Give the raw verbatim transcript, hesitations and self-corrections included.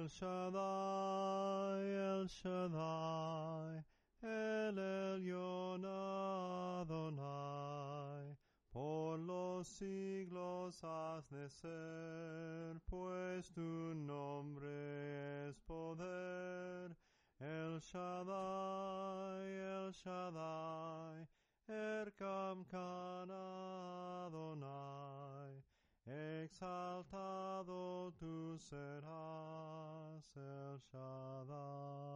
El Shaddai, El Shaddai, El Elyon Adonai, por los siglos has de ser, pues tu nombre es poder. El Shaddai, El Shaddai, Erkamkan Adonai, exaltado tú serás, El Shaddai.